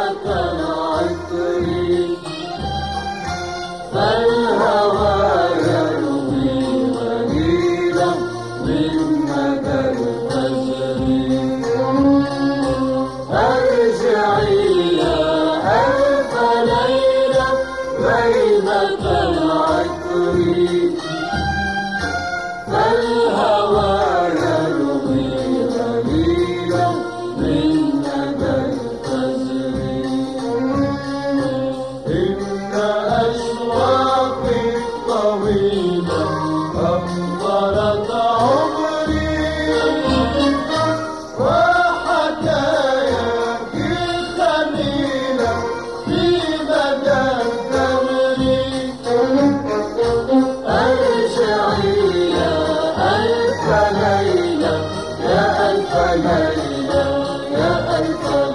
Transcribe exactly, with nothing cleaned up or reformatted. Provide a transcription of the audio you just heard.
كالعطر فالهوى يروي غليلا من ندى الفجر. ارجعي يا ألف ليلة بينك العطر فالهوى يروي غليلا من ندى الفجر. إن أشواقي الطويلة أمطرت عمري وحكاياك الخميلة في مدى الدهر. أرجعي يا ألف ليلة يا ألف ليلة يا ألف